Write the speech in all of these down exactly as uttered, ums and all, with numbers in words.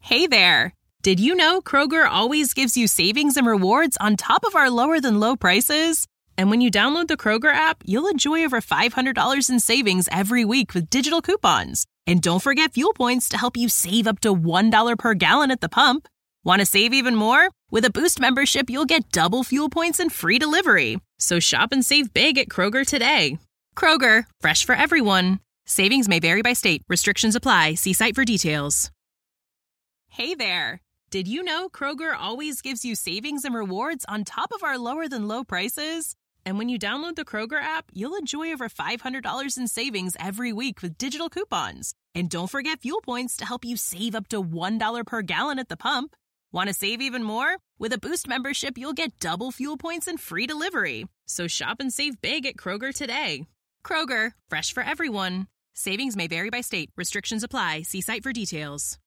Hey there! Did you know Kroger always gives you savings and rewards on top of our lower-than-low prices? And when you download the Kroger app, you'll enjoy over five hundred dollars in savings every week with digital coupons. And don't forget fuel points to help you save up to one dollar per gallon at the pump. Want to save even more? With a Boost membership, you'll get double fuel points and free delivery. So shop and save big at Kroger today. Kroger, fresh for everyone. Savings may vary by state. Restrictions apply. See site for details. Hey there! Did you know Kroger always gives you savings and rewards on top of our lower-than-low prices? And when you download the Kroger app, you'll enjoy over five hundred dollars in savings every week with digital coupons. And don't forget fuel points to help you save up to one dollar per gallon at the pump. Want to save even more? With a Boost membership, you'll get double fuel points and free delivery. So shop and save big at Kroger today. Kroger, fresh for everyone. Savings may vary by state. Restrictions apply. See site for details.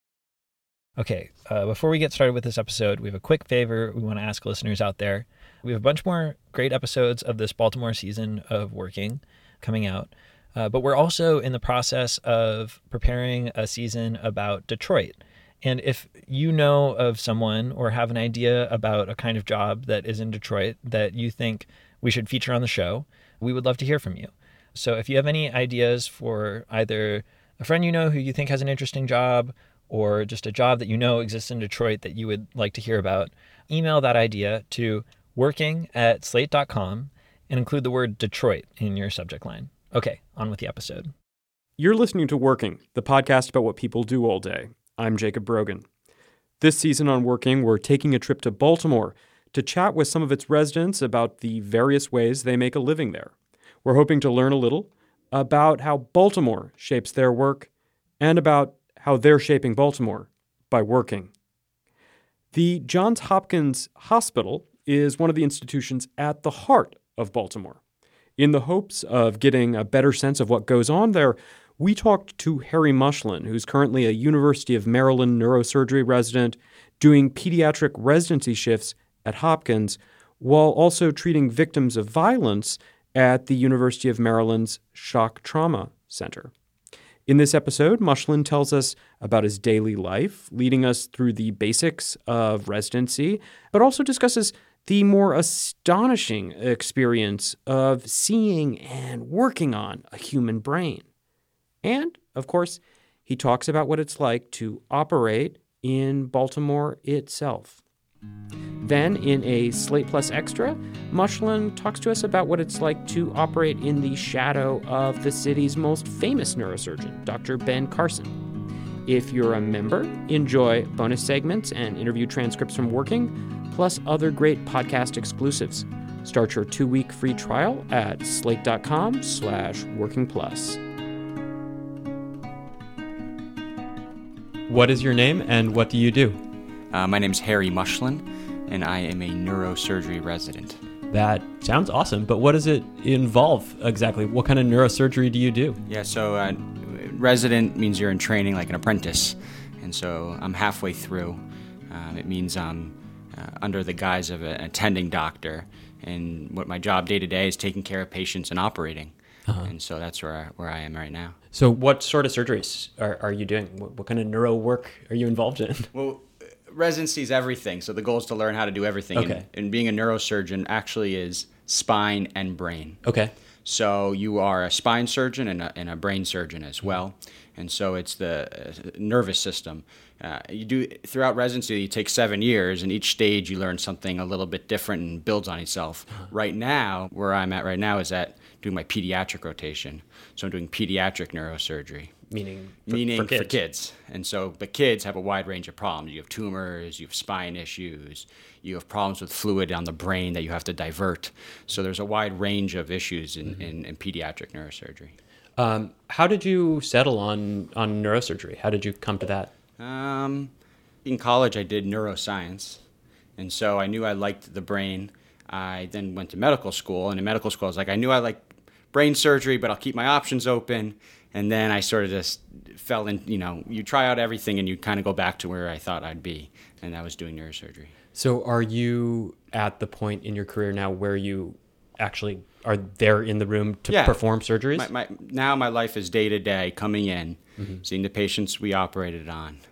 Okay, uh, before we get started with this episode, we have a quick favor we want to ask listeners out there. We have a bunch more great episodes of this Baltimore season of Working coming out, uh, but we're also in the process of preparing a season about Detroit. And if you know of someone or have an idea about a kind of job that is in Detroit that you think we should feature on the show, we would love to hear from you. So if you have any ideas for either a friend you know who you think has an interesting job, or just a job that you know exists in Detroit that you would like to hear about, email that idea to working at slate dot com and include the word Detroit in your subject line. Okay, on with the episode. You're listening to Working, the podcast about what people do all day. I'm Jacob Brogan. This season on Working, we're taking a trip to Baltimore to chat with some of its residents about the various ways they make a living there. We're hoping to learn a little about how Baltimore shapes their work and about how they're shaping Baltimore by working. The Johns Hopkins Hospital is one of the institutions at the heart of Baltimore. In the hopes of getting a better sense of what goes on there, we talked to Harry Mushlan, who's currently a University of Maryland neurosurgery resident doing pediatric residency shifts at Hopkins, while also treating victims of violence at the University of Maryland's Shock Trauma Center. In this episode, Mushlan tells us about his daily life, leading us through the basics of residency, but also discusses the more astonishing experience of seeing and working on a human brain. And, of course, he talks about what it's like to operate in Baltimore itself. Then, in a Slate Plus Extra, Mushlan talks to us about what it's like to operate in the shadow of the city's most famous neurosurgeon, Doctor Ben Carson. If you're a member, enjoy bonus segments and interview transcripts from Working, plus other great podcast exclusives. Start your two-week free trial at slate.com slash working plus. What is your name and what do you do? Uh, my name is Harry Mushlan, and I am a neurosurgery resident. That sounds awesome, but what does it involve exactly? What kind of neurosurgery do you do? Yeah, so uh, resident means you're in training like an apprentice, and so I'm halfway through. Um, it means I'm uh, under the guise of an attending doctor, and what my job day to day is taking care of patients and operating. Uh-huh. And so that's where I, where I am right now. So what sort of surgeries are, are you doing? What, what kind of neuro work are you involved in? Well, residency is everything, so the goal is to learn how to do everything. Okay. And, and being a neurosurgeon actually is spine and brain. Okay. So you are a spine surgeon and a, and a brain surgeon as well. And so it's the uh, nervous system. Uh, you do throughout residency, you take seven years, and each stage you learn something a little bit different and builds on itself. Uh-huh. Right now, where I'm at right now is at doing my pediatric rotation. So I'm doing pediatric neurosurgery. Meaning for, Meaning for kids. for kids. And so the kids have a wide range of problems. You have tumors, you have spine issues, you have problems with fluid on the brain that you have to divert. So there's a wide range of issues in, mm-hmm. in, in pediatric neurosurgery. Um, how did you settle on, on neurosurgery? How did you come to that? Um, in college, I did neuroscience. And so I knew I liked the brain. I then went to medical school. And in medical school, I was like, I knew I liked brain surgery, but I'll keep my options open. And then I sort of just fell in, you know, you try out everything and you kind of go back to where I thought I'd be. And I was doing neurosurgery. So are you at the point in your career now where you actually are there in the room to yeah. perform surgeries? My, my, now my life is day to day coming in, mm-hmm. seeing the patients we operated on,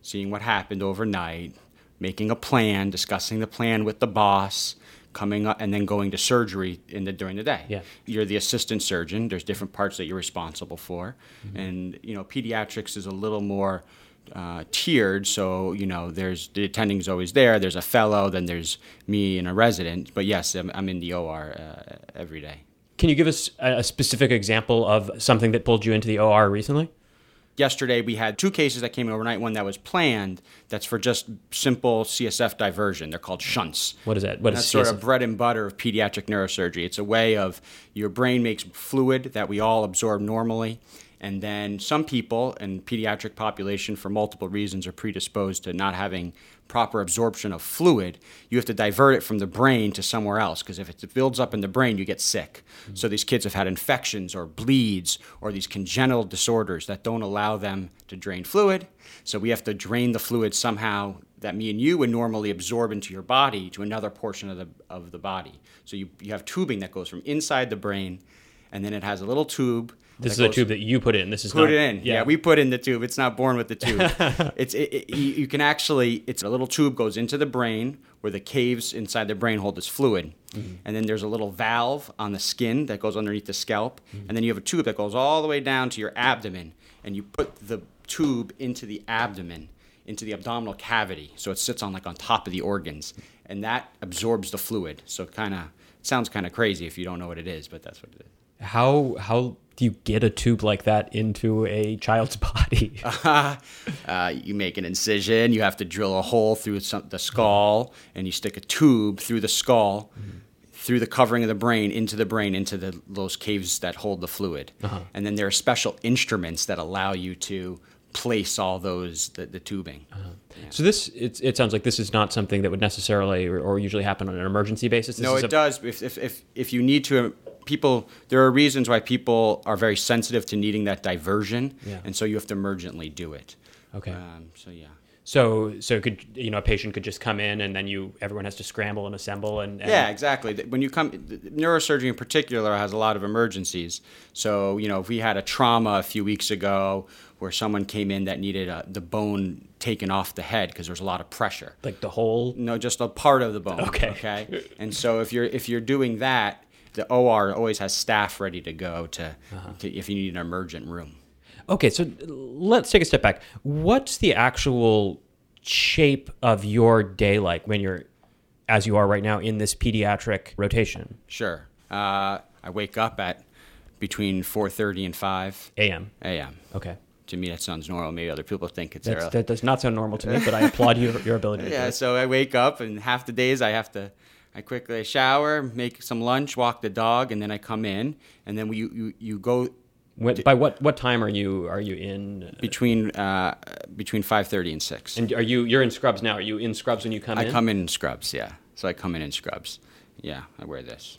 seeing what happened overnight, making a plan, discussing the plan with the boss, coming up, and then going to surgery in the during the day. Yeah. You're the assistant surgeon. There's different parts that you're responsible for, mm-hmm. and you know, pediatrics is a little more uh, tiered. So you know, there's the attending's always there. There's a fellow, then there's me and a resident. But yes, I'm, I'm in the O R uh, every day. Can you give us a specific example of something that pulled you into the O R recently? Yesterday, we had two cases that came in overnight, one that was planned, that's for just simple C S F diversion. They're called shunts. What is that? What is That's C S F? sort of bread and butter of pediatric neurosurgery. It's a way of your brain makes fluid that we all absorb normally, and then some people in pediatric population, for multiple reasons, are predisposed to not having proper absorption of fluid. You have to divert it from the brain to somewhere else, because if it builds up in the brain, you get sick. Mm-hmm. So these kids have had infections or bleeds or these congenital disorders that don't allow them to drain fluid. So we have to drain the fluid somehow that me and you would normally absorb into your body to another portion of the of the body. So you, you have tubing that goes from inside the brain, and then it has a little tube. This is a tube that you put in. This is put not, it in. Yeah. yeah, we put in the tube. It's not born with the tube. it's it, it, you, you can actually. It's a little tube goes into the brain where the caves inside the brain hold this fluid, mm-hmm. and then there's a little valve on the skin that goes underneath the scalp, mm-hmm. and then you have a tube that goes all the way down to your abdomen, and you put the tube into the abdomen, into the abdominal cavity, so it sits on like on top of the organs, and that absorbs the fluid. So it kind of sounds kind of crazy if you don't know what it is, but that's what it is. How how do you get a tube like that into a child's body? uh, uh, you make an incision. You have to drill a hole through some, the skull, and you stick a tube through the skull, mm-hmm. through the covering of the brain, into the brain, into the those caves that hold the fluid. Uh-huh. And then there are special instruments that allow you to place all those the, the tubing. Uh-huh. Yeah. So this it, it sounds like this is not something that would necessarily or, or usually happen on an emergency basis. This no, is it a... does. If, if if if you need to. People, there are reasons why people are very sensitive to needing that diversion, yeah. and so you have to emergently do it. Okay. Um, so yeah. So so could you know a patient could just come in and then you everyone has to scramble and assemble and, and... yeah, exactly. When you come, neurosurgery in particular has a lot of emergencies. So you know if we had a trauma a few weeks ago where someone came in that needed a, the bone taken off the head because there's a lot of pressure. Like the whole? No, just a part of the bone. Okay. Okay. And so if you're if you're doing that. The O R always has staff ready to go to, uh-huh. to if you need an emergent room. Okay, so let's take a step back. What's the actual shape of your day like when you're, as you are right now, in this pediatric rotation? Sure. Uh, I wake up at between four thirty and five A M A M Okay. To me, that sounds normal. Maybe other people think it's That's, early. That does not sound normal to me, but I applaud your, your ability to yeah, do it. so I wake up, and half the days I have to... I quickly shower, make some lunch, walk the dog, and then I come in, and then we, you you go. When, by what, what time are you are you in? Between uh, between five thirty and six. And are you you're in scrubs now? Are you in scrubs when you come I in? I come in in scrubs, yeah. So I come in in scrubs. Yeah, I wear this.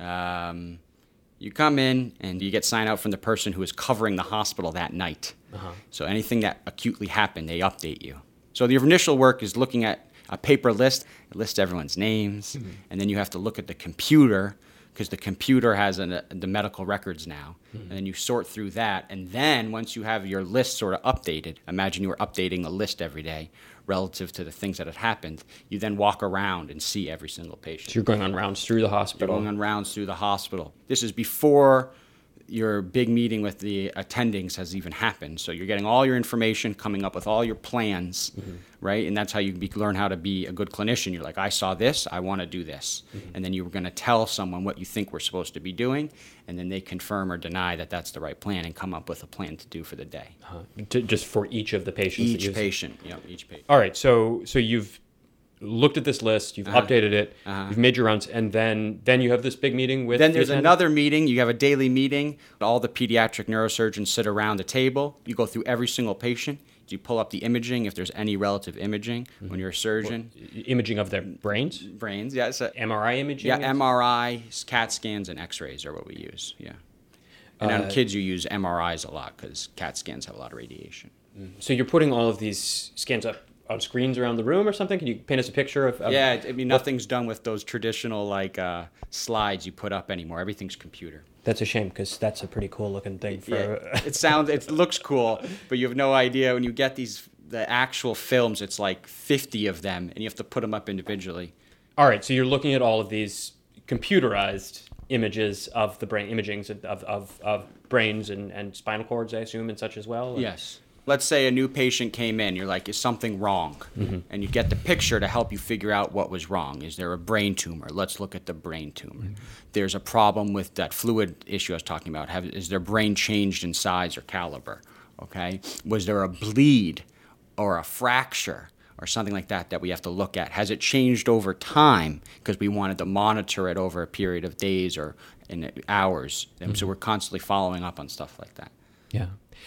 Um, you come in and you get sign out from the person who is covering the hospital that night. Uh-huh. So anything that acutely happened, they update you. So the initial work is looking at a paper list. It lists everyone's names, mm-hmm. and then you have to look at the computer because the computer has an, uh, the medical records now, mm-hmm. and then you sort through that, and then once you have your list sort of updated, imagine you were updating the list every day relative to the things that had happened, you then walk around and see every single patient. So you're going on rounds through the hospital. You're going on rounds through the hospital. This is before your big meeting with the attendings has even happened. So you're getting all your information, coming up with all your plans, mm-hmm. right? And that's how you be, learn how to be a good clinician. You're like, I saw this, I want to do this. Mm-hmm. And then you're going to tell someone what you think we're supposed to be doing, and then they confirm or deny that that's the right plan and come up with a plan to do for the day. Uh-huh. To, just for each of the patients? Each patient, yeah, each patient. All right, so so you've looked at this list, you've uh-huh. updated it, uh-huh. you've made your rounds, and then then you have this big meeting with Then there's the another meeting. You have a daily meeting. All the pediatric neurosurgeons sit around the table. You go through every single patient. You pull up the imaging if there's any relative imaging mm-hmm. when you're a surgeon. Well, imaging of their brains? Brains, yeah. So, M R I imaging? Yeah, M R I, CAT scans, and X-rays are what we use, yeah. And uh, on kids, you use M R Is a lot because CAT scans have a lot of radiation. So you're putting all of these scans up on screens around the room or something? Can you paint us a picture of... of yeah, I mean, nothing's done with those traditional, like, uh, slides you put up anymore. Everything's computer. That's a shame, because that's a pretty cool-looking thing for... Yeah, it sounds... It looks cool, but you have no idea when you get these the actual films, it's like fifty of them, and you have to put them up individually. All right, so you're looking at all of these computerized images of the brain, imagings of, of, of brains and, and spinal cords, I assume, and such as well? Yes. Let's say a new patient came in. You're like, is something wrong? Mm-hmm. And you get the picture to help you figure out what was wrong. Is there a brain tumor? Let's look at the brain tumor. Mm-hmm. There's a problem with that fluid issue I was talking about. Have, is their brain changed in size or caliber? Okay. Was there a bleed or a fracture or something like that that we have to look at? Has it changed over time? Because we wanted to monitor it over a period of days or in hours. And mm-hmm. so we're constantly following up on stuff like that. Yeah.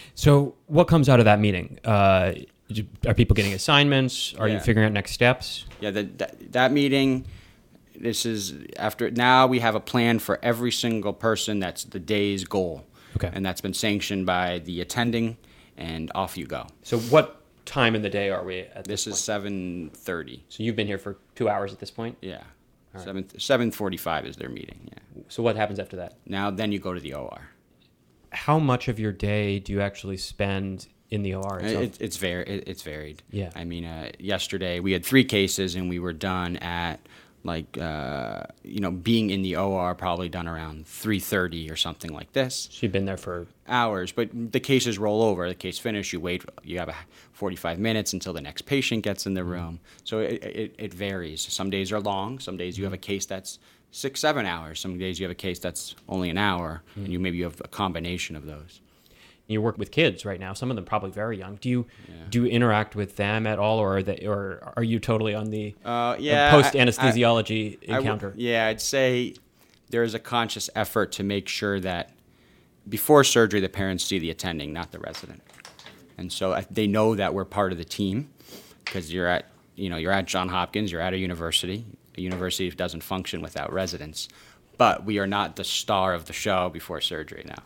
So what comes out of that meeting? Uh, are people getting assignments? Are yeah. you figuring out next steps? Yeah, the, that, that meeting, this is after, now we have a plan for every single person. That's the day's goal. Okay. And that's been sanctioned by the attending, and off you go. So what time in the day are we at this This is point? seven thirty. So you've been here for two hours at this point? Yeah. Right. Seven seven forty-five is their meeting, yeah. So what happens after that? Now, then you go to the O R. How much of your day do you actually spend in the O R itself? It, it's, var- it, it's varied. Yeah. I mean, uh, yesterday we had three cases, and we were done at, like, uh, you know, being in the O R probably done around three thirty or something like this. So you've been there for... Hours, but the cases roll over. The case finished, you wait, you have a forty-five minutes until the next patient gets in the room. So it, it, it varies. Some days are long. Some days you have a case that's six, seven hours. Some days you have a case that's only an hour, mm. and you maybe you have a combination of those. You work with kids right now. Some of them probably very young. Do you yeah. do you interact with them at all, or are they, or are you totally on the, uh, yeah, the post anesthesiology I, I, encounter? I w- yeah, I'd say there is a conscious effort to make sure that before surgery, the parents see the attending, not the resident, and so I, they know that we're part of the team because you're at you know you're at Johns Hopkins, you're at a university. A university doesn't function without residents, but we are not the star of the show before surgery now.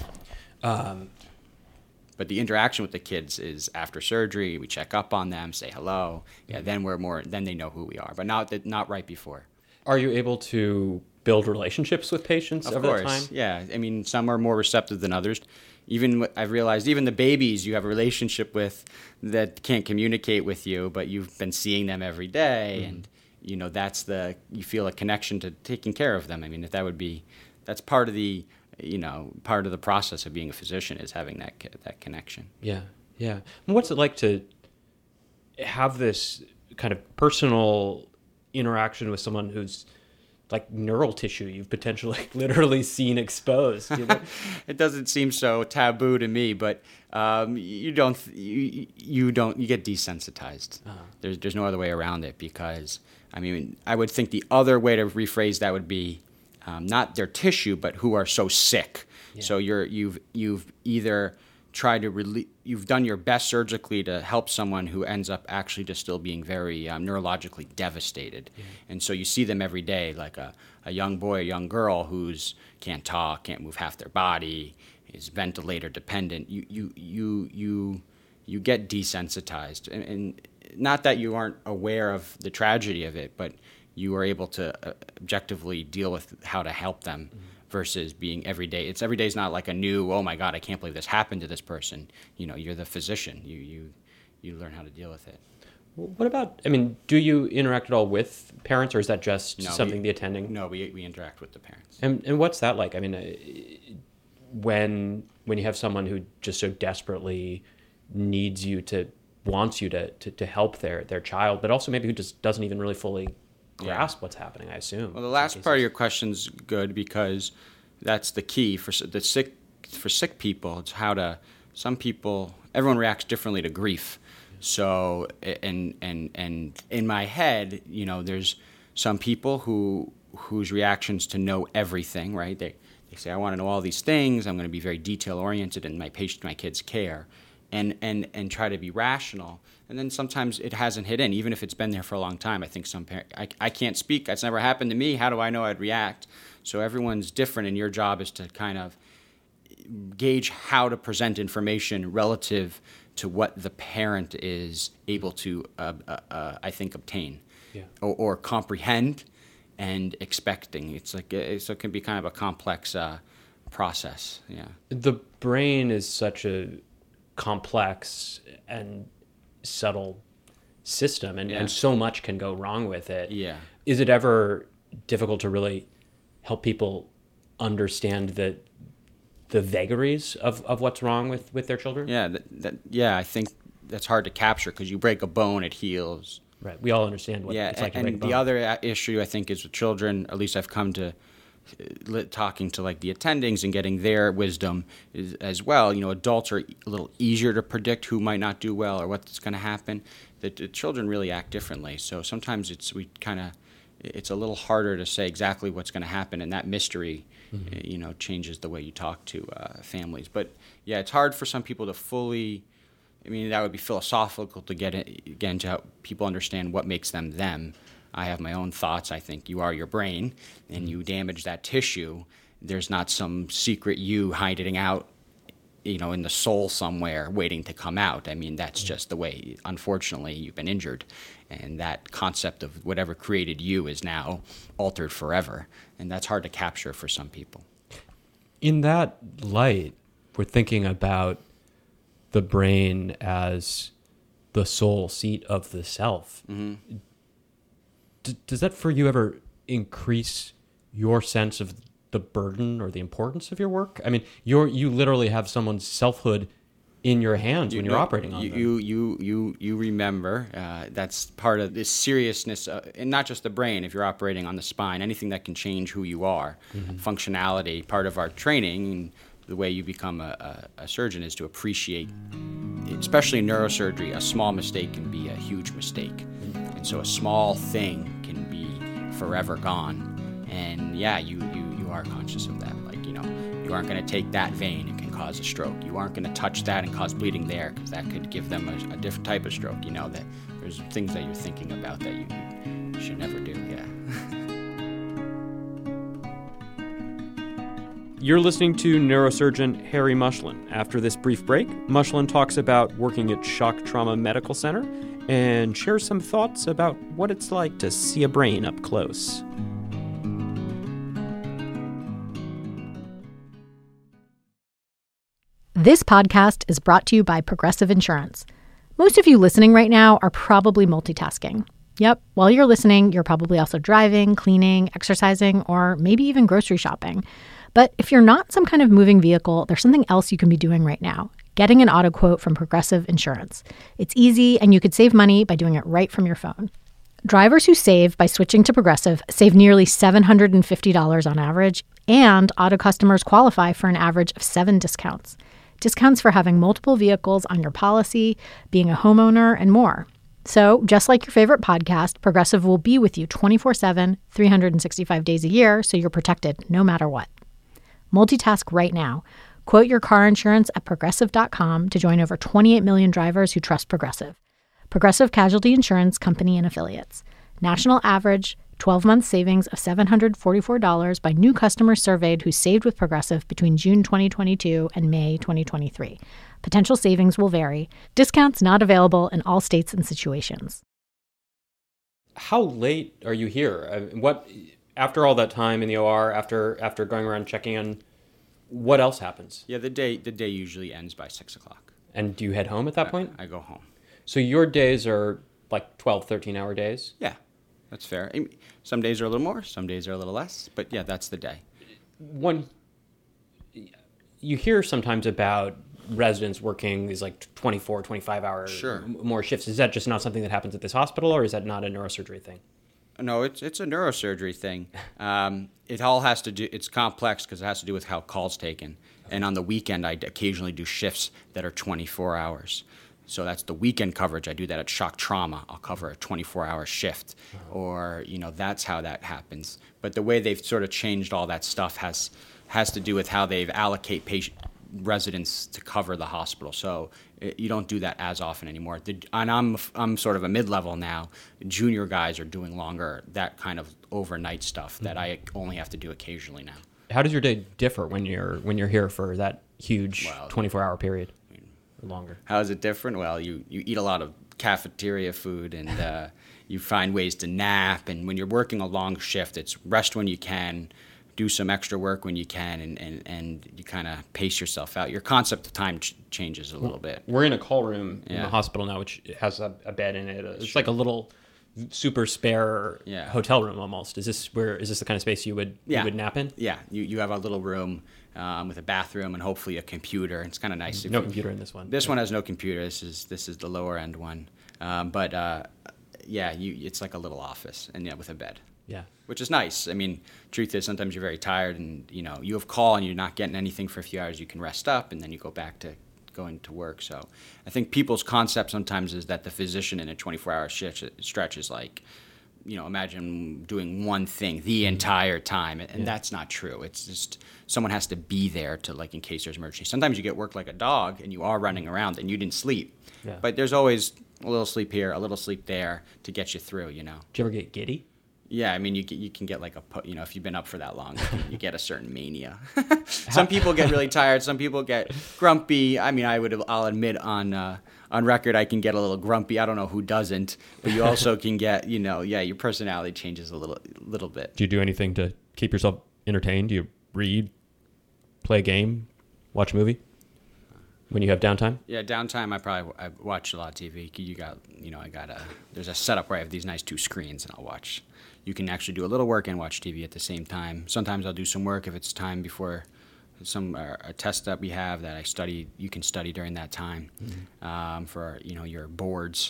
Um, but the interaction with the kids is after surgery. We check up on them, say hello. Yeah, then we're more. Then they know who we are, but not that, not right before. Are you able to build relationships with patients of over course. that time? Yeah, I mean, some are more receptive than others. Even I've realized, even the babies you have a relationship with that can't communicate with you, but you've been seeing them every day, mm-hmm. and you know that's the you feel a connection to taking care of them. I mean, if that would be, that's part of the. you know, part of the process of being a physician is having that that connection. Yeah, yeah. And what's it like to have this kind of personal interaction with someone who's like neural tissue you've potentially literally seen exposed? You know? It doesn't seem so taboo to me, but um, you don't you, you don't you get desensitized. Uh-huh. There's there's no other way around it because I mean I would think the other way to rephrase that would be. Um, not their tissue, but who are so sick. Yeah. So you're you've you've either tried to relieve, you've done your best surgically to help someone who ends up actually just still being very um, neurologically devastated, yeah. and so you see them every day, like a, a young boy, a young girl who's can't talk, can't move half their body, is ventilator dependent. You you you you you get desensitized, and, and not that you aren't aware of the tragedy of it, but you are able to uh, objectively deal with how to help them mm-hmm. versus being every day. It's every day is not like a new, oh my God, I can't believe this happened to this person. You know, you're the physician. You you you learn how to deal with it. What about, I mean, do you interact at all with parents, or is that just no, something we, the attending? No, we we interact with the parents. And and what's that like? I mean, uh, when when you have someone who just so desperately needs you to, wants you to, to, to help their, their child, but also maybe who just doesn't even really fully grasp yeah. what's happening, I assume. Well, the last part of your question's good because that's the key for the sick for sick people. It's how to. Some people, everyone reacts differently to grief. So, and and and in my head, you know, there's some people who whose reactions to know everything, right? They they say, I want to know all these things. I'm going to be very detail oriented in my patient, my kid's care, and and and try to be rational. And then sometimes it hasn't hit in, even if it's been there for a long time. I think some parents, I, I can't speak. That's never happened to me. How do I know I'd react? So everyone's different, and your job is to kind of gauge how to present information relative to what the parent is able to, uh, uh, uh, I think, obtain yeah. or, or comprehend and expecting. It's like a, so it can be kind of a complex uh, process. Yeah. The brain is such a complex and subtle system, and, Yeah. and so much can go wrong with it. Yeah. Is it ever difficult to really help people understand the the vagaries of, of what's wrong with, with their children? Yeah, that, that, yeah, I think that's hard to capture because you break a bone, it heals. Right. We all understand what Yeah, it's like to and, break a and bone. the other a- issue I think is with children, at least I've come to uh, li- talking to like the attendings and getting their wisdom is, as well. You know, adults are a little easier to predict who might not do well or what's going to happen. The, the children really act differently. So sometimes it's we kind of it's a little harder to say exactly what's going to happen, and that mystery, mm-hmm. uh, you know, changes the way you talk to uh, families. But yeah, it's hard for some people to fully. I mean, that would be philosophical to get, it, get into how people understand what makes them them. I have my own thoughts. I think you are your brain, and you damage that tissue. There's not some secret you hiding out, you know, in the soul somewhere waiting to come out. I mean, that's just the way, unfortunately, you've been injured. And that concept of whatever created you is now altered forever. And that's hard to capture for some people. In that light, we're thinking about the brain as the sole seat of the self. Mm-hmm. D- does that for you ever increase your sense of the burden or the importance of your work? I mean, you're you literally have someone's selfhood in your hands when You you're know, operating on you, them. You you you you remember uh, that's part of this seriousness, uh, and not just the brain. If you're operating on the spine, anything that can change who you are, mm-hmm. functionality. Part of our training and the way you become a, a, a surgeon is to appreciate, especially in neurosurgery, a small mistake can be a huge mistake. And so a small thing can be forever gone. And yeah, you, you, you are conscious of that. Like, you know, you aren't going to take that vein and can cause a stroke. You aren't going to touch that and cause bleeding there because that could give them a, a different type of stroke. You know, that there's things that you're thinking about that you, you should never do, yeah. You're listening to neurosurgeon Harry Mushlen. After this brief break, Mushlen talks about working at Shock Trauma Medical Center and shares some thoughts about what it's like to see a brain up close. This podcast is brought to you by Progressive Insurance. Most of you listening right now are probably multitasking. Yep, while you're listening, you're probably also driving, cleaning, exercising, or maybe even grocery shopping. But if you're not some kind of moving vehicle, there's something else you can be doing right now. Getting an auto quote from Progressive Insurance. It's easy, and you could save money by doing it right from your phone. Drivers who save by switching to Progressive save nearly seven hundred fifty dollars on average, and auto customers qualify for an average of seven discounts. Discounts for having multiple vehicles on your policy, being a homeowner, and more. So, just like your favorite podcast, Progressive will be with you twenty-four seven, three hundred sixty-five days a year, so you're protected no matter what. Multitask right now. Quote your car insurance at Progressive dot com to join over twenty-eight million drivers who trust Progressive. Progressive Casualty Insurance Company and Affiliates. National average twelve-month savings of seven hundred forty-four dollars by new customers surveyed who saved with Progressive between June twenty twenty-two and May twenty twenty-three. Potential savings will vary. Discounts not available in all states and situations. How late are you here? I mean, what after all that time in the O R, after after going around checking on, what else happens? Yeah, the day the day usually ends by six o'clock. And do you head home at that I, point? I go home. So your days are like twelve, thirteen hour days? Yeah, that's fair. I mean, some days are a little more, some days are a little less, but yeah, that's the day. One, you hear sometimes about residents working these like twenty-four, twenty-five hour Sure. m- more shifts. Is that just not something that happens at this hospital, or is that not a neurosurgery thing? No, it's it's a neurosurgery thing. Um, it all has to do. It's complex because it has to do with how calls taken. And on the weekend, I occasionally do shifts that are twenty-four hours. So that's the weekend coverage. I do that at Shock Trauma. I'll cover a twenty-four hour shift, or you know that's how that happens. But the way they've sort of changed all that stuff has has to do with how they've allocate patient residents to cover the hospital. So it, you don't do that as often anymore. The, and I'm I'm sort of a mid-level now. Junior guys are doing longer, that kind of overnight stuff mm-hmm. that I only have to do occasionally now. How does your day differ when you're when you're here for that huge Well, twenty-four hour period? Or longer. How is it different? Well, you, you eat a lot of cafeteria food and uh, you find ways to nap. And when you're working a long shift, it's rest when you can, do some extra work when you can, and, and, and you kind of pace yourself out. Your concept of time ch- changes a little bit. We're in a call room in Yeah. the hospital now, which has a, a bed in it. It's like a little super spare Yeah. hotel room almost. Is this where is this the kind of space you would Yeah. you would nap in? Yeah, you, you have a little room um, with a bathroom and hopefully a computer. It's kind of nice. If No you- computer in this one. This one has no computer. This is this is the lower end one. Um, but uh, yeah, you it's like a little office, and yeah, with a bed. Yeah. Which is nice. I mean, truth is sometimes you're very tired, and you know you have call and you're not getting anything for a few hours. You can rest up, and then you go back to going to work. So I think people's concept sometimes is that the physician in a twenty-four hour shift stretch is like, you know, imagine doing one thing the entire time, and Yeah. that's not true. It's just someone has to be there to, like, in case there's emergency. Sometimes you get work like a dog, and you are running around, and you didn't sleep. Yeah. But there's always a little sleep here, a little sleep there to get you through, you know. Do you ever get giddy? Yeah, I mean, you get, you can get like a, pu- you know, if you've been up for that long, you, can, you get a certain mania. Some people get really tired. Some people get grumpy. I mean, I would, I'll admit on uh, on record, I can get a little grumpy. I don't know who doesn't, but you also can get, you know, yeah, your personality changes a little, little bit. Do you do anything to keep yourself entertained? Do you read, play a game, watch a movie when you have downtime? Yeah, downtime. I probably I watch a lot of T V. You got, you know, I got a there's a setup where I have these nice two screens, and I'll watch. You can actually do a little work and watch T V at the same time. Sometimes I'll do some work if it's time before some uh, a test that we have that I study. You can study during that time mm-hmm. um, for you know your boards.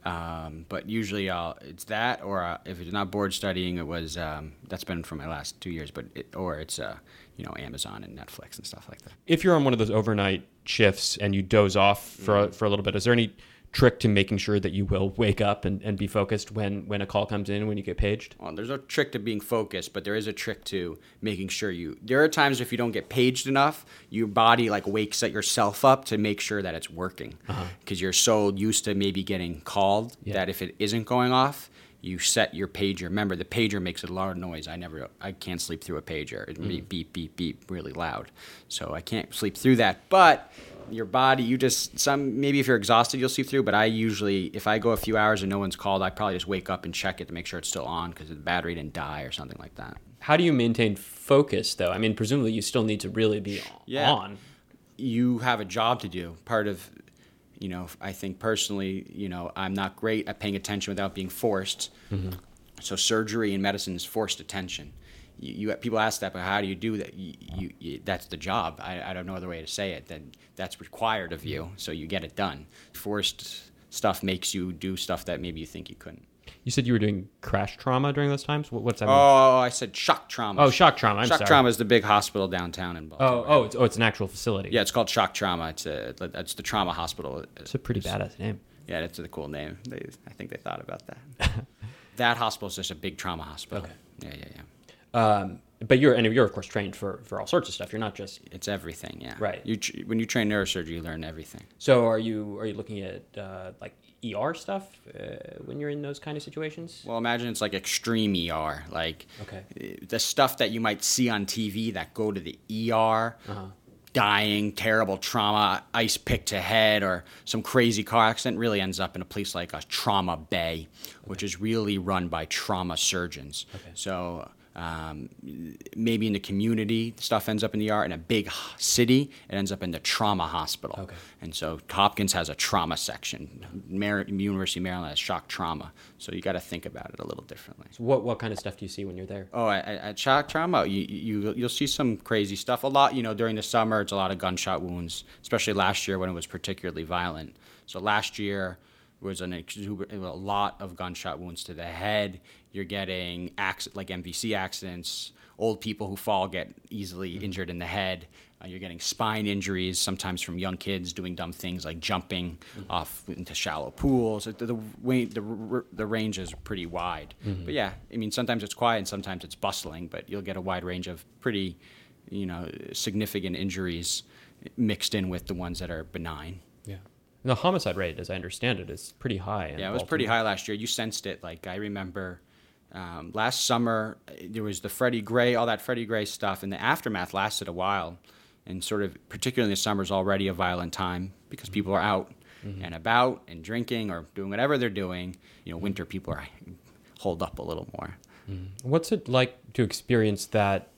Um, but usually I'll it's that, or uh, if it's not board studying, it was um, that's been for my last two years. But it, or it's uh, you know Amazon and Netflix and stuff like that. If you're on one of those overnight shifts and you doze off for mm-hmm. for a little bit, is there any trick to making sure that you will wake up and, and be focused when, when a call comes in, when you get paged? Well, there's no trick to being focused, but there is a trick to making sure you... There are times if you don't get paged enough, your body like wakes yourself up to make sure that it's working. Because uh-huh. you're so used to maybe getting called yeah. that if it isn't going off, you set your pager. Remember, the pager makes a lot of noise. I never... I can't sleep through a pager. It mm. beep, beep, beep, beep, really loud. So I can't sleep through that. But... your body, you just, some, maybe if you're exhausted, you'll sleep through, but I usually, if I go a few hours and no one's called, I probably just wake up and check it to make sure it's still on because the battery didn't die or something like that. How do you maintain focus, though? I mean, presumably you still need to really be yeah. on. You have a job to do. Part of, you know, I think personally, you know, I'm not great at paying attention without being forced. Mm-hmm. So surgery and medicine is forced attention. You, you people ask that, but how do you do that? You, you, you, that's the job. I, I don't know other way to say it. Then that's required of you, so you get it done. Forced stuff makes you do stuff that maybe you think you couldn't. You said you were doing crash trauma during those times? What, what's that mean? Oh, I said shock trauma. Oh, shock trauma. I'm shock sorry. trauma is the big hospital downtown in Baltimore. Oh, oh, it's, oh, it's an actual facility. Yeah, it's called shock trauma. It's a, it's the trauma hospital. It's a pretty it's, badass name. Yeah, it's a cool name. They, I think they thought about that. That hospital is just a big trauma hospital. Okay. Yeah, yeah, yeah. Um, but you're and you're of course trained for, for all sorts of stuff. You're not just it's everything. Yeah. Right. You tr- when you train neurosurgery, you learn everything. So are you are you looking at uh, like E R stuff uh, when you're in those kind of situations? Well, imagine it's like extreme E R, like okay. the stuff that you might see on T V that go to the E R. Uh-huh. Dying, terrible trauma, ice pick to head, or some crazy car accident really ends up in a place like a trauma bay, okay. which is really run by trauma surgeons. Okay. So um, maybe in the community, stuff ends up in the E R. In a big city, it ends up in the trauma hospital. Okay. And so Hopkins has a trauma section. Mar- University of Maryland has shock trauma. So you got to think about it a little differently. So what what kind of stuff do you see when you're there? Oh, at, at shock trauma, you, you, you'll see some crazy stuff. A lot, you know, during the summer, it's a lot of gunshot wounds, especially last year when it was particularly violent. So last year was an exuber- a lot of gunshot wounds to the head. You're getting acc- like M V C accidents. Old people who fall get easily mm-hmm. injured in the head. Uh, you're getting spine injuries, sometimes from young kids doing dumb things like jumping mm-hmm. off into shallow pools. The, the, the, the, the range is pretty wide. Mm-hmm. But yeah, I mean, sometimes it's quiet and sometimes it's bustling, but you'll get a wide range of pretty, you know, significant injuries mixed in with the ones that are benign. Yeah. And the homicide rate, as I understand it, is pretty high. Yeah, it was pretty high last year. You sensed it. Like, I remember... Um, last summer, there was the Freddie Gray, all that Freddie Gray stuff, and the aftermath lasted a while. And sort of, particularly in the summer, is already a violent time because people are out mm-hmm. and about and drinking or doing whatever they're doing. You know, winter people are hold up a little more. Mm-hmm. What's it like to experience that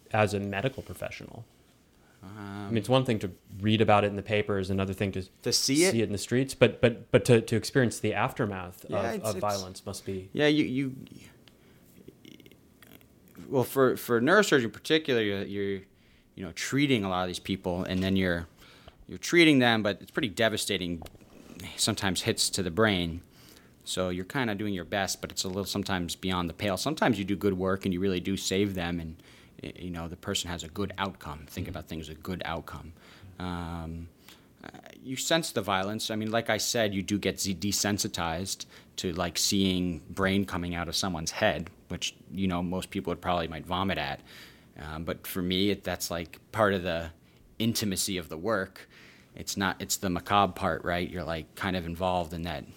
as a medical professional? Um, I mean, it's one thing to read about it in the papers, another thing to to see it, see it in the streets, but but but to, to experience the aftermath Yeah, of, it's- of it's- violence must be. Yeah, you you. Well, for for neurosurgery in particular, you're, you're you know treating a lot of these people, and then you're you're treating them, but it's pretty devastating. Sometimes hits to the brain, so you're kind of doing your best, but it's a little sometimes beyond the pale. Sometimes you do good work and you really do save them, and you know the person has a good outcome. Think about things as a good outcome. Um, uh, you sense the violence. I mean, like I said, you do get desensitized to like seeing brain coming out of someone's head, which you know most people would probably might vomit at. Um, but for me, it, that's like part of the intimacy of the work. It's not. It's the macabre part, right? You're like kind of involved in that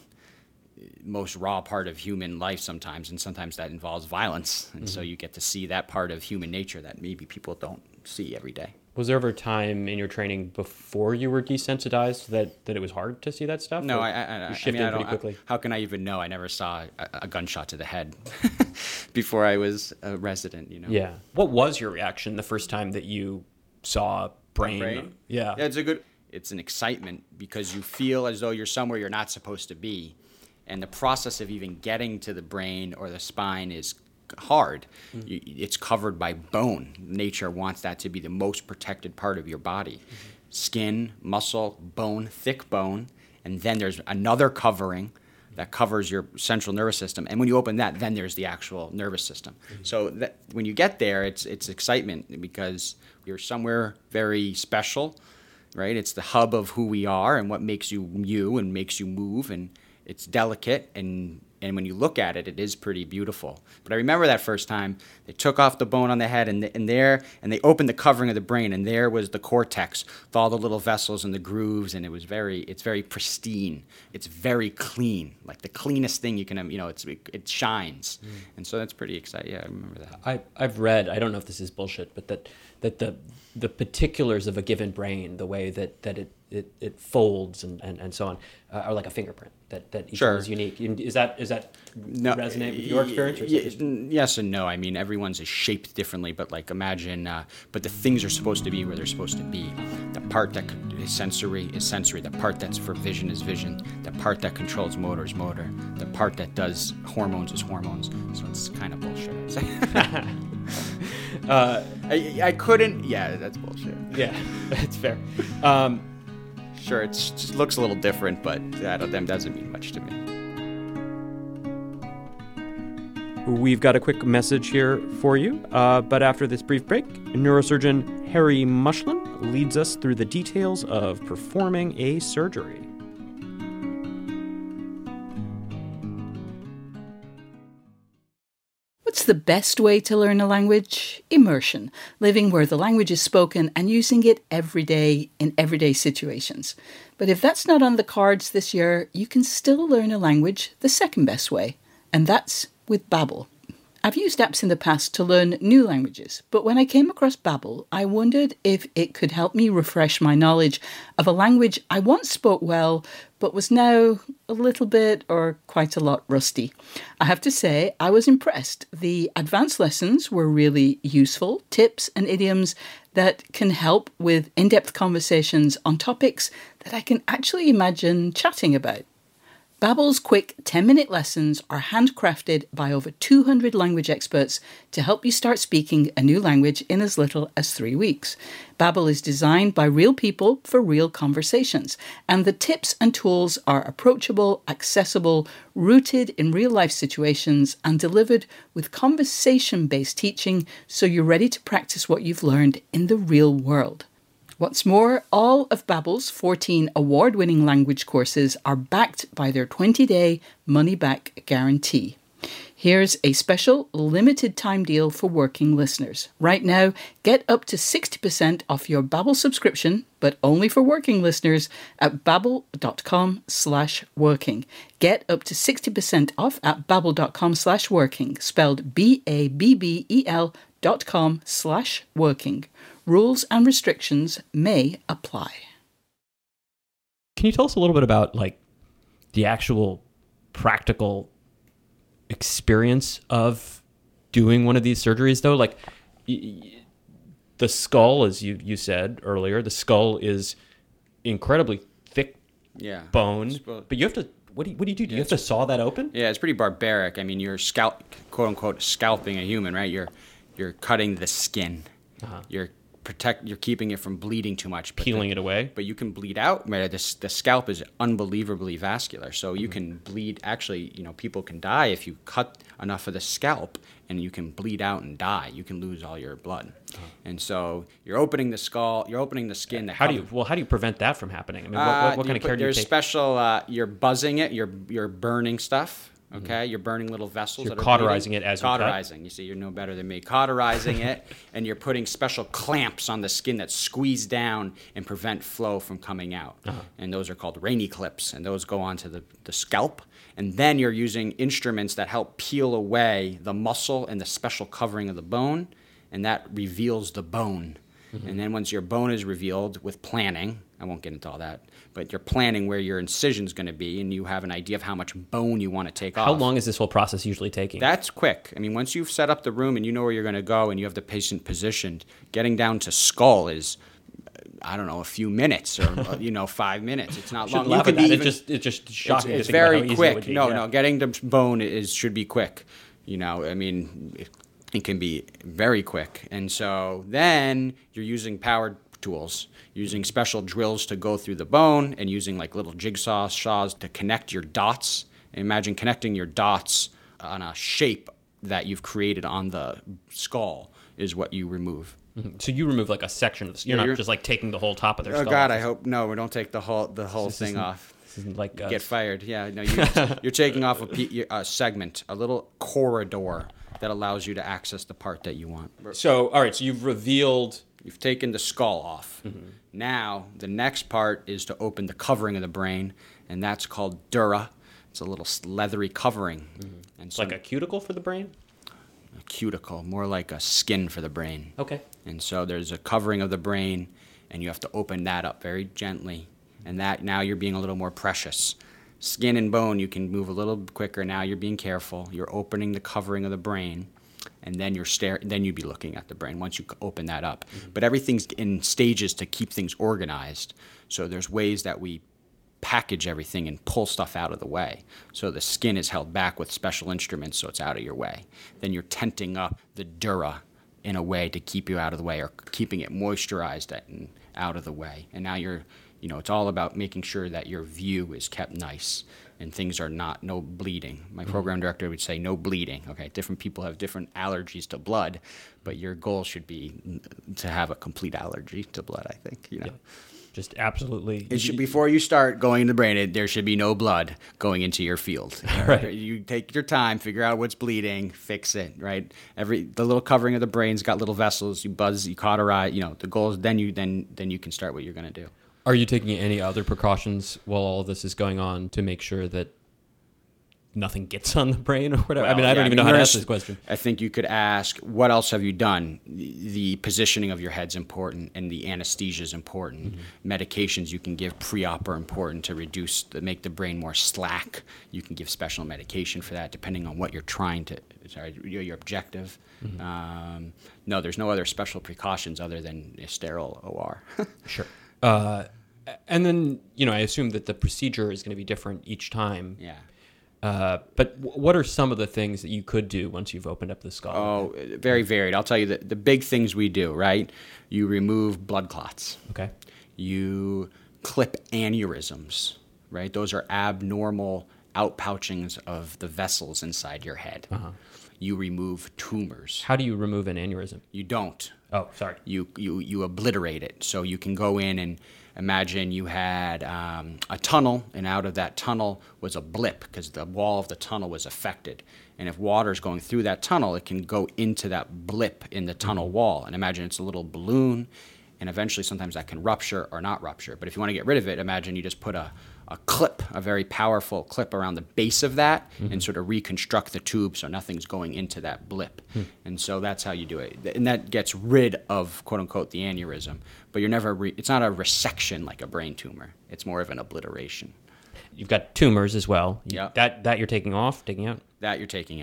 most raw part of human life sometimes, and sometimes that involves violence, and mm-hmm. so you get to see that part of human nature that maybe people don't see every day. Was there ever a time in your training before you were desensitized that, that it was hard to see that stuff? No, or I, I, you I shifted mean, I pretty don't, quickly. I, how can I even know? I never saw a, a gunshot to the head before I was a resident, you know? Yeah. What was your reaction the first time that you saw brain? Brain? Yeah. Yeah, it's a good, it's an excitement because you feel as though you're somewhere you're not supposed to be. And the process of even getting to the brain or the spine is hard. Mm-hmm. You, it's covered by bone. Nature wants that to be the most protected part of your body. Mm-hmm. Skin, muscle, bone, thick bone, and then there's another covering that covers your central nervous system. And when you open that, then there's the actual nervous system. Mm-hmm. So that, when you get there, it's it's excitement because you're somewhere very special, right? It's the hub of who we are and what makes you you and makes you move, and it's delicate, and and when you look at it, it is pretty beautiful. But I remember that first time they took off the bone on the head, and, and there, and they opened the covering of the brain, and there was the cortex with all the little vessels and the grooves, and it was very, it's very pristine. It's very clean, like the cleanest thing you can, you know, it's it, it shines, mm. and so that's pretty exciting. Yeah, I remember that. I I've read, I don't know if this is bullshit, but that that the the particulars of a given brain, the way that that it it, it folds and, and, and so on, uh, are like a fingerprint. That that each sure. one is unique. Is that is that no, resonate with your experience? Or is y- it just... Yes and no. I mean, everyone's is shaped differently, but like imagine, uh, but the things are supposed to be where they're supposed to be. The part that is sensory is sensory. The part that's for vision is vision. The part that controls motor is motor. The part that does hormones is hormones. So it's kind of bullshit. uh, I, I couldn't. Yeah, that's bullshit. Yeah, that's fair. Um, Sure, it just looks a little different, but that doesn't mean much to me. We've got a quick message here for you, uh, but after this brief break, neurosurgeon Harry Mushlin leads us through the details of performing a surgery. What's the best way to learn a language? Immersion, living where the language is spoken and using it every day in everyday situations. But if that's not on the cards this year, you can still learn a language the second best way, and that's with Babbel. I've used apps in the past to learn new languages, but when I came across Babbel, I wondered if it could help me refresh my knowledge of a language I once spoke well, but was now a little bit or quite a lot rusty. I have to say, I was impressed. The advanced lessons were really useful, tips and idioms that can help with in-depth conversations on topics that I can actually imagine chatting about. Babbel's quick ten-minute lessons are handcrafted by over two hundred language experts to help you start speaking a new language in as little as three weeks. Babbel is designed by real people for real conversations, and the tips and tools are approachable, accessible, rooted in real-life situations, and delivered with conversation-based teaching so you're ready to practice what you've learned in the real world. What's more, all of Babbel's fourteen award-winning language courses are backed by their twenty-day money-back guarantee. Here's a special limited-time deal for working listeners. Right now, get up to sixty percent off your Babbel subscription, but only for working listeners, at babbel.com slash working. Get up to sixty percent off at babbel.com slash working, spelled B-A-B-B-E-L dot com slash working. Rules and restrictions may apply. Can you tell us a little bit about like the actual practical experience of doing one of these surgeries though? Like y- y- the skull, as you, you said earlier, the skull is incredibly thick Yeah. bone, Spo- but you have to, what do you, what do you do? Do you have to saw that open? Yeah, it's pretty barbaric. I mean, you're scalp, quote unquote, scalping a human, right? You're you're cutting the skin. Uh-huh. You're protect. You're keeping it from bleeding too much. But Peeling the, it away? But you can bleed out. Right? The, the scalp is unbelievably vascular, so you mm-hmm. can bleed. Actually, you know, people can die if you cut enough of the scalp, and you can bleed out and die. You can lose all your blood. Uh-huh. And so you're opening the skull. You're opening the skin. That how do you? Well, how do you prevent that from happening? I mean, what, uh, what, what kind of put, care do you there's take? special. Uh, you're buzzing it. You're you're burning stuff. Okay, mm-hmm. You're burning little vessels. So you're that are cauterizing bleeding. it as cauterizing. you cut? You see, you're no better than me. Cauterizing it, and you're putting special clamps on the skin that squeeze down and prevent flow from coming out. Uh-huh. And those are called rainy clips, and those go onto the, the scalp. And then you're using instruments that help peel away the muscle and the special covering of the bone, and that reveals the bone. Mm-hmm. And then once your bone is revealed with planning, I won't get into all that, but you're planning where your incision's going to be, and you have an idea of how much bone you want to take How off. How long is this whole process usually taking? That's quick. I mean, once you've set up the room and you know where you're going to go and you have the patient positioned, getting down to skull is, I don't know, a few minutes or, you know, five minutes. It's not long. You could be even, it's just it's just shocking. It's, it's to think about very how easy it quick. would be. No, yeah. no, getting to bone is should be quick. You know, I mean, it, it can be very quick. And so then you're using powered tools, using special drills to go through the bone and using like little jigsaw saws to connect your dots. Imagine connecting your dots on a shape that you've created on the skull is what you remove. Mm-hmm. So you remove like a section of this. You're Yeah, not you're, just like taking the whole top of their oh skull. Oh God, I hope no. We don't take the whole the whole this thing isn't, off. This isn't like uh, get fired. Yeah, no. You, you're taking off a, pe- a segment, a little corridor that allows you to access the part that you want. So all right. So you've revealed. You've taken the skull off. Mm-hmm. Now, the next part is to open the covering of the brain, and that's called dura. It's a little leathery covering. Mm-hmm. And it's so, like a cuticle for the brain? A cuticle, more like a skin for the brain. Okay. And so there's a covering of the brain, and you have to open that up very gently. And that now you're being a little more precious. Skin and bone, you can move a little quicker. Now you're being careful. You're opening the covering of the brain. And then you're stare. Then you'd be looking at the brain once you open that up. Mm-hmm. But everything's in stages to keep things organized. So there's ways that we package everything and pull stuff out of the way. So the skin is held back with special instruments so it's out of your way. Then you're tenting up the dura in a way to keep you out of the way or keeping it moisturized and out of the way. And now you're, you know, it's all about making sure that your view is kept nice and things are not, no bleeding. My program director would say no bleeding. Okay, different people have different allergies to blood, but your goal should be to have a complete allergy to blood, I think, you know. Yeah. Just absolutely. It should, before you start going in the brain, it, there should be no blood going into your field. Right. You take your time, figure out what's bleeding, fix it, right? Every the little covering of the brain's got little vessels. You buzz, you cauterize. You know the goal is then you then then you can start what you're going to do. Are you taking any other precautions while all of this is going on to make sure that nothing gets on the brain or whatever? Well, I mean, I yeah, don't I even mean, know how to nurse, ask this question. I think you could ask, what else have you done? The, the positioning of your head's important, and the anesthesia is important. Mm-hmm. Medications you can give pre-op are important to reduce, to make the brain more slack. You can give special medication for that, depending on what you're trying to, sorry, your, your objective. Mm-hmm. Um, no, there's no other special precautions other than a sterile O R. Sure. Uh, and then, you know, I assume that the procedure is going to be different each time. Yeah. Uh, but w- what are some of the things that you could do once you've opened up the skull? Oh, very varied. I'll tell you the, the big things we do, right? You remove blood clots. Okay. You clip aneurysms, right? Those are abnormal outpouchings of the vessels inside your head. Uh-huh. You remove tumors. How do you remove an aneurysm? You don't. Oh, sorry. You you you obliterate it. So you can go in and imagine you had um, a tunnel, and out of that tunnel was a blip because the wall of the tunnel was affected. And if water's going through that tunnel, it can go into that blip in the tunnel mm-hmm. wall. And imagine it's a little balloon, and eventually sometimes that can rupture or not rupture. But if you want to get rid of it, imagine you just put a, a clip, a very powerful clip around the base of that mm-hmm. and sort of reconstruct the tube so nothing's going into that blip. Hmm. And so that's how you do it. And that gets rid of, quote unquote, the aneurysm. But you're never, re- it's not a resection like a brain tumor. It's more of an obliteration. You've got tumors as well. Yeah. That that you're taking off, taking out? That you're taking out.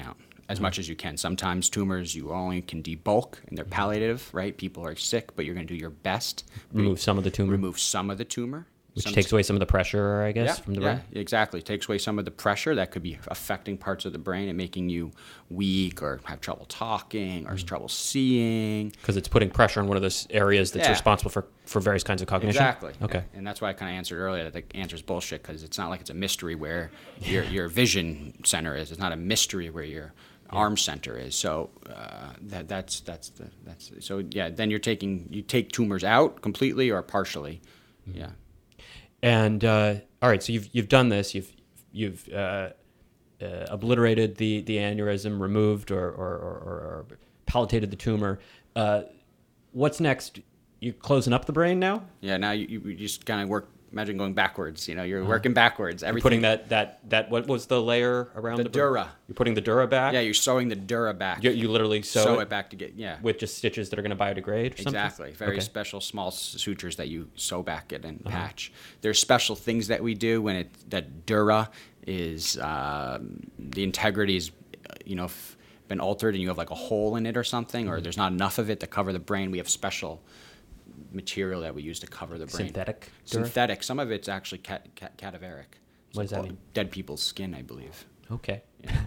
as much as you can. Sometimes tumors you only can debulk and they're palliative, right? People are sick, but you're going to do your best. Remove some of the tumor. Remove some of the tumor. Which some takes away some of the pressure, I guess, yeah, from the yeah, brain? exactly. Takes away some of the pressure that could be affecting parts of the brain and making you weak or have trouble talking or mm. trouble seeing. Because it's putting pressure on one of those areas that's yeah. responsible for, for various kinds of cognition? Exactly. Okay. And, and that's why I kind of answered earlier that the answer is bullshit, because it's not like it's a mystery where your, your vision center is. It's not a mystery where your yeah. arm center is. So uh, that that's that's the, that's so yeah. Then you're taking you take tumors out completely or partially. Mm-hmm. Yeah. And uh, all right, so you've you've done this. You've you've uh, uh, obliterated the, the aneurysm, removed or or, or, or palliated the tumor. Uh, what's next? You closing up the brain now? Yeah. Now you, you just kind of work. Imagine going backwards. You know, you're uh-huh. working backwards. Everything. You're putting that, that that what was the layer around the, the dura? You're putting the dura back. Yeah, you're sewing the dura back. You, you literally sew, sew it, it back to get yeah with just stitches that are going to biodegrade. Or exactly. Something? Very okay. special small sutures that you sew back it and uh-huh. patch. There's special things that we do when it that dura is um, the integrity is you know f- been altered and you have like a hole in it or something, mm-hmm. or there's not enough of it to cover the brain. We have special material that we use to cover the brain. Synthetic? Synthetic. Some of it's actually cat, cat, cadaveric. What does that mean? Dead people's skin, I believe. Okay. Yeah.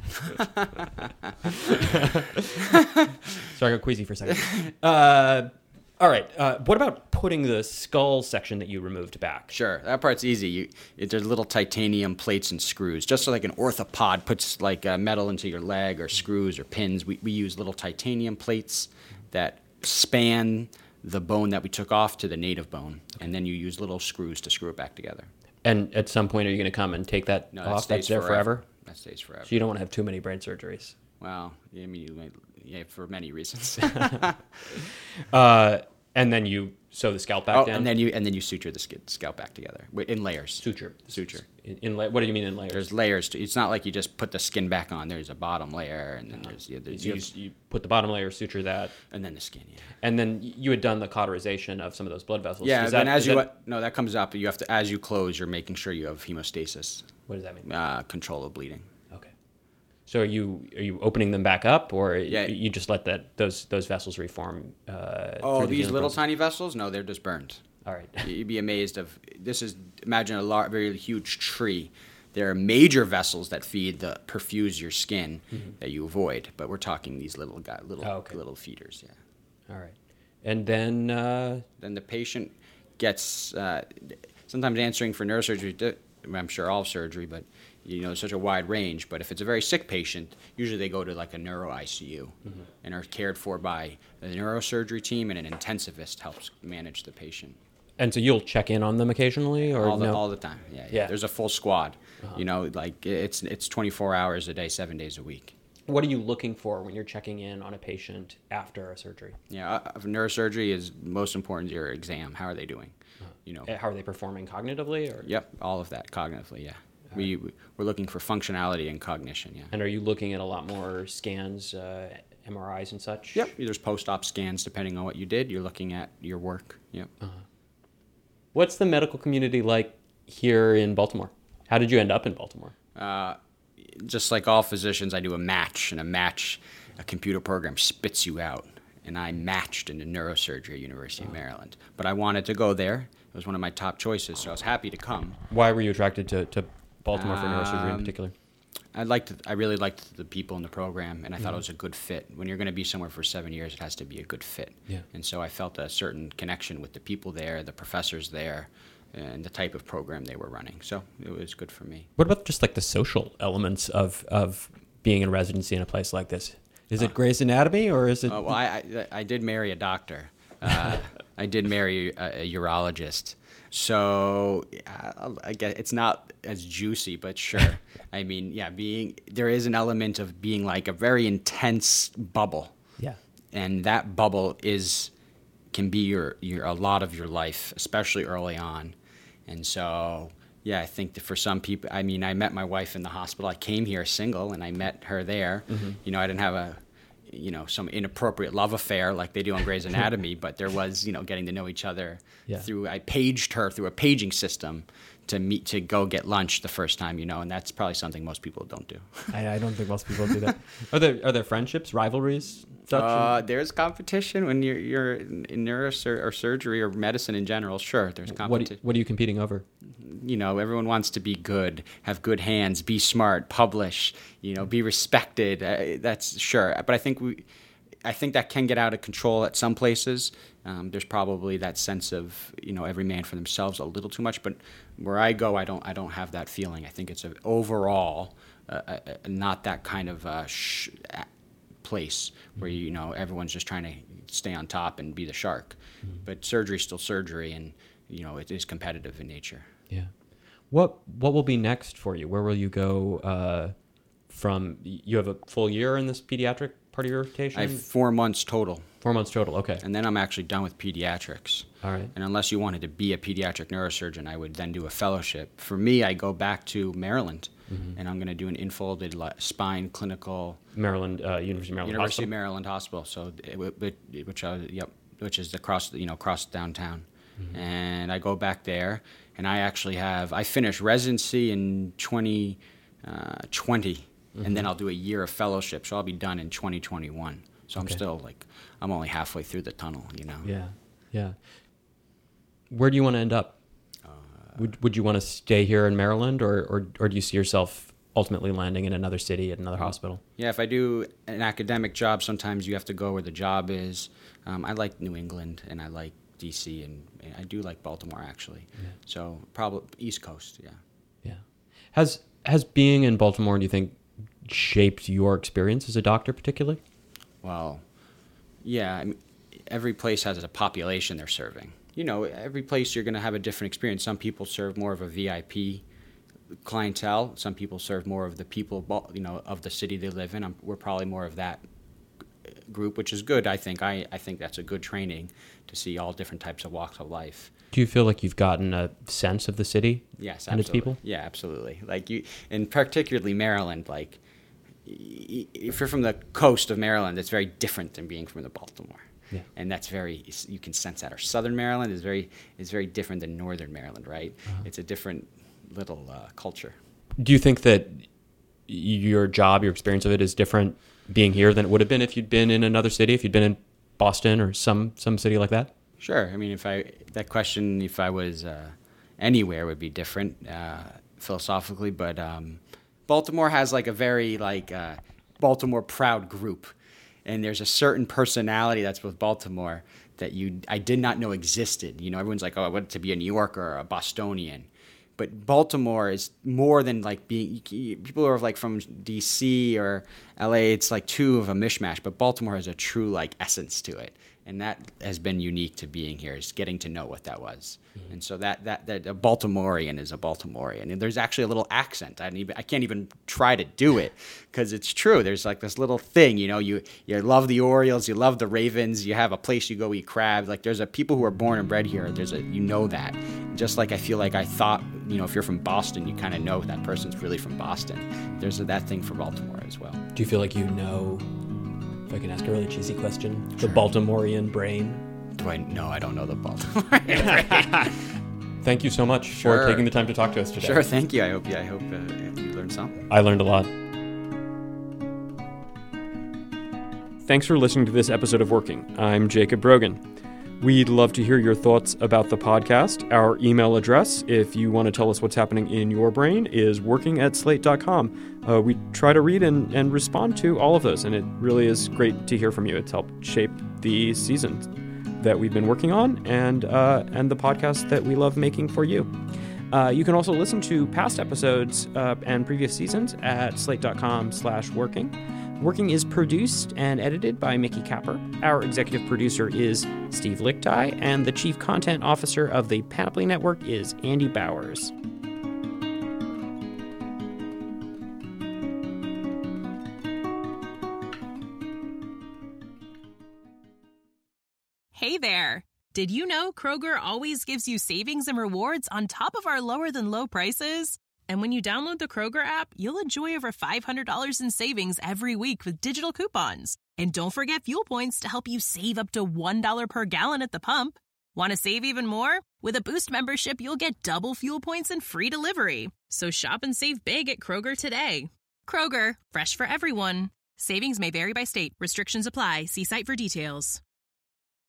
Sorry, I got queasy for a second. Uh, all right. Uh, what about putting the skull section that you removed back? Sure. That part's easy. You, it, there's little titanium plates and screws. Just so like an orthopod puts like uh, metal into your leg or screws or pins, we, we use little titanium plates that span the bone that we took off to the native bone, okay. and then you use little screws to screw it back together. And at some point, are you going to come and take that no, off? That That's there forever. forever? That stays forever. So you don't want to have too many brain surgeries? Well, I mean, you might, yeah, for many reasons. uh, and then you sew the scalp back oh, down? and then you and then you suture the skin, scalp back together in layers. Suture. Suture. In, in la- what do you mean in layers? There's layers. To, it's not like you just put the skin back on. There's a bottom layer, and then there's, yeah, there's you, you, you put the bottom layer, suture that, and then the skin. Yeah. And then you had done the cauterization of some of those blood vessels. Yeah. Is Then that, as you that, no, that comes up. You have to as you close, you're making sure you have hemostasis. What does that mean? Uh, control of bleeding. Okay. So are you are you opening them back up, or yeah. you just let that those those vessels reform? Uh, oh, the these little process? tiny vessels? No, they're just burned. All right. You'd be amazed of this is imagine a large, very huge tree. There are major vessels that feed the perfuse your skin mm-hmm. that you avoid, but we're talking these little guy, little oh, okay. little feeders. Yeah. All right. And then uh... then the patient gets uh, sometimes answering for neurosurgery. I'm sure all surgery, but you know, such a wide range. But if it's a very sick patient, usually they go to like a neuro I C U mm-hmm. and are cared for by the neurosurgery team, and an intensivist helps manage the patient. And so you'll check in on them occasionally, or all the, no? all the time. Yeah, yeah. yeah. There's a full squad. Uh-huh. You know, like it's it's twenty-four hours a day, seven days a week. What are you looking for when you're checking in on a patient after a surgery? Yeah, uh, neurosurgery is most important. Your exam. How are they doing? Uh-huh. You know, how are they performing cognitively? Or? Yep, all of that cognitively. Yeah, all we right. we're looking for functionality and cognition. Yeah. And are you looking at a lot more scans, uh, M R Is and such? Yep. There's post-op scans depending on what you did. You're looking at your work. Yep. Uh-huh. What's the medical community like here in Baltimore? How did you end up in Baltimore? Uh, just like all physicians, I do a match, and a match, a computer program spits you out. And I matched into neurosurgery at University of Maryland. But I wanted to go there. It was one of my top choices, so I was happy to come. Why were you attracted to, to Baltimore for neurosurgery in Um, particular? I liked. I really liked the people in the program, and I Mm-hmm. thought it was a good fit. When you're going to be somewhere for seven years, it has to be a good fit. Yeah. And so I felt a certain connection with the people there, the professors there, and the type of program they were running. So it was good for me. What about just like the social elements of, of being in residency in a place like this? Is it uh, Grey's Anatomy, or is it? Uh, well, I, I I did marry a doctor. Uh, I did marry a, a urologist. So uh, I guess it's not as juicy, but sure. I mean, yeah, being there is an element of being like a very intense bubble. Yeah. And that bubble is can be your your a lot of your life, especially early on. And so, yeah, I think that for some people, I mean, I met my wife in the hospital. I came here single, and I met her there. Mm-hmm. You know, I didn't have a you know, some inappropriate love affair like they do on Grey's Anatomy, but there was, you know, getting to know each other yeah. through, I paged her through a paging system to meet to go get lunch the first time, you know, and that's probably something most people don't do. I, I don't think most people do that. Are there are there friendships, rivalries? Such? Uh, there's competition when you're you're in neurosur- or surgery or medicine in general. Sure, there's what, competition. what are you competing over? You know, everyone wants to be good, have good hands, be smart, publish, you know, be respected. Uh, that's sure. But I think we, I think that can get out of control at some places. Um, there's probably that sense of, you know, every man for themselves a little too much. But where I go, I don't, I don't have that feeling. I think it's a, overall uh, uh, not that kind of uh, sh- place where, you know, everyone's just trying to stay on top and be the shark. Mm-hmm. But surgery's still surgery, and, you know, it is competitive in nature. Yeah. What what will be next for you? Where will you go uh, from? You have a full year in this pediatric part of your rotation? I have four months total. Four months total, okay. And then I'm actually done with pediatrics. All right. And unless you wanted to be a pediatric neurosurgeon, I would then do a fellowship. For me, I go back to Maryland, mm-hmm. and I'm going to do an infolded spine clinical. Maryland, uh, University of Maryland University Hospital? of Maryland Hospital. So, it, which I, yep, which is across, you know, across downtown. Mm-hmm. And I go back there, and I actually have, I finished residency in twenty twenty, mm-hmm. and then I'll do a year of fellowship, so I'll be done in twenty twenty-one. So okay. I'm still like, I'm only halfway through the tunnel, you know? Yeah, yeah. Where do you want to end up? Uh, would Would you want to stay here in Maryland, or, or, or do you see yourself ultimately landing in another city at another hospital? Yeah, if I do an academic job, sometimes you have to go where the job is. Um, I like New England, and I like D C, and, and I do like Baltimore, actually. Yeah. So probably East Coast, yeah. Yeah. Has has being in Baltimore, do you think, shaped your experience as a doctor particularly? Well, yeah. I mean, every place has a population they're serving. You know, every place you're going to have a different experience. Some people serve more of a V I P clientele. Some people serve more of the people, you know, of the city they live in. I'm, we're probably more of that group, which is good. I think I, I think that's a good training to see all different types of walks of life. Do you feel like you've gotten a sense of the city yes, and absolutely. its people? Yeah, absolutely. Like you, and particularly Maryland. Like, if you're from the coast of Maryland, it's very different than being from the Baltimore. Yeah. And that's very, you can sense that. Or Southern Maryland is very is very different than Northern Maryland, right? Uh-huh. It's a different little uh, culture. Do you think that your job, your experience of it is different being here than it would have been if you'd been in another city, if you'd been in Boston or some, some city like that? Sure. I mean, if I, that question, if I was uh, anywhere would be different uh, philosophically, but um, Baltimore has like a very like uh, Baltimore proud group. And there's a certain personality that's with Baltimore that you I did not know existed. You know, everyone's like, oh, I want to be a New Yorker or a Bostonian. But Baltimore is more than like being, people who are like from D C or L A, it's like two of a mishmash. But Baltimore has a true like essence to it. And that has been unique to being here, is getting to know what that was. Mm-hmm. And so that, that, that a Baltimorean is a Baltimorean. And there's actually a little accent. I, even, I can't even try to do it because it's true. There's like this little thing, you know, you, you love the Orioles, you love the Ravens, you have a place you go eat crabs. Like there's a people who are born and bred here. There's a, you know that. Just like I feel like I thought, you know, if you're from Boston, you kind of know that person's really from Boston. There's a, that thing for Baltimore as well. Do you feel like you know... If I can ask a really cheesy question, sure. The Baltimorean brain? Do I? No, I don't know the Baltimorean brain. Thank you so much sure. for taking the time to talk to us today. Sure, thank you. I hope, yeah, I hope uh, you learned something. I learned a lot. Thanks for listening to this episode of Working. I'm Jacob Brogan. We'd love to hear your thoughts about the podcast. Our email address, if you want to tell us what's happening in your brain, is working at slate dot com. Uh, we try to read and, and respond to all of those, and it really is great to hear from you. It's helped shape the seasons that we've been working on and uh, and the podcast that we love making for you. Uh, you can also listen to past episodes uh, and previous seasons at slate dot com slash working. Working is produced and edited by Mickey Capper. Our executive producer is Steve Lichtai, and the chief content officer of the Panoply Network is Andy Bowers. Hey there! Did you know Kroger always gives you savings and rewards on top of our lower-than-low prices? And when you download the Kroger app, you'll enjoy over five hundred dollars in savings every week with digital coupons. And don't forget fuel points to help you save up to one dollar per gallon at the pump. Want to save even more? With a Boost membership, you'll get double fuel points and free delivery. So shop and save big at Kroger today. Kroger, fresh for everyone. Savings may vary by state. Restrictions apply. See site for details.